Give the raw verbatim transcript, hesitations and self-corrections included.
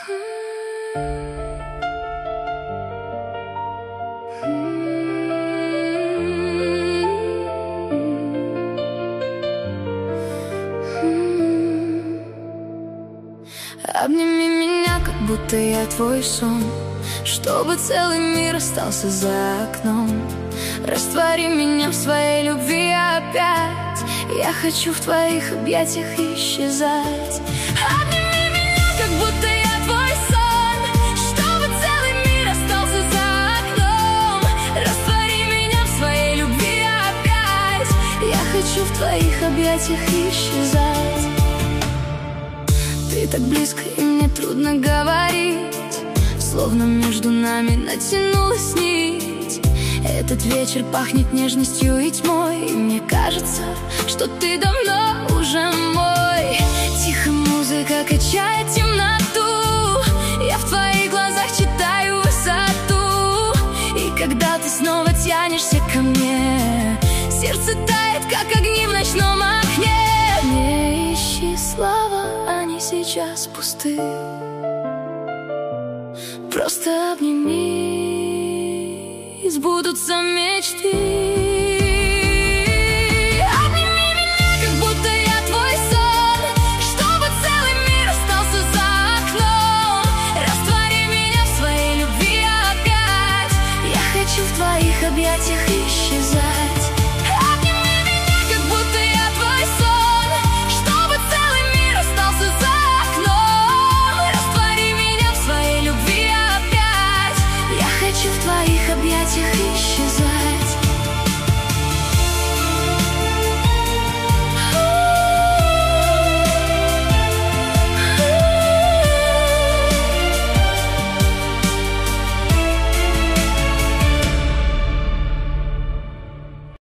Обними меня, как будто я твой сон, чтобы целый мир остался за окном. Раствори меня в своей любви опять. Я хочу в твоих объятиях исчезать. Обними меня, как будто я твой сон, чтобы целый мир остался за окном. Раствори меня в своей любви опять. Я хочу в твоих объятиях исчезать. Ты так близко, и мне трудно говорить, словно между нами натянулась нить. Этот вечер пахнет нежностью и тьмой, и мне кажется, что ты давно уже мой. Тихо музыка качает темноту, я в твоих глазах читаю высоту. И когда ты снова тянешься ко мне, сердце тает, как огни в ночном окне. Не ищи слова, они сейчас пусты. Просто обними, сбудутся мечты.